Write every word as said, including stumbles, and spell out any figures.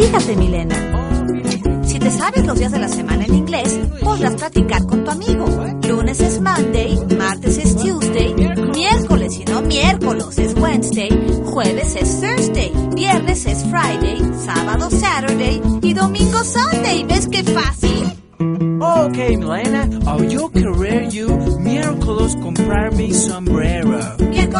Fíjate, Milena. Si te sabes los días de la semana en inglés, podrás practicar con tu amigo. Lunes es Monday, martes es Tuesday, miércoles y no miércoles es Wednesday, jueves es Thursday, viernes es Friday, sábado Saturday y domingo Sunday. ¿Ves qué fácil? Okay, Milena, I'll yo querer you miércoles comprar mi sombrero. Miércoles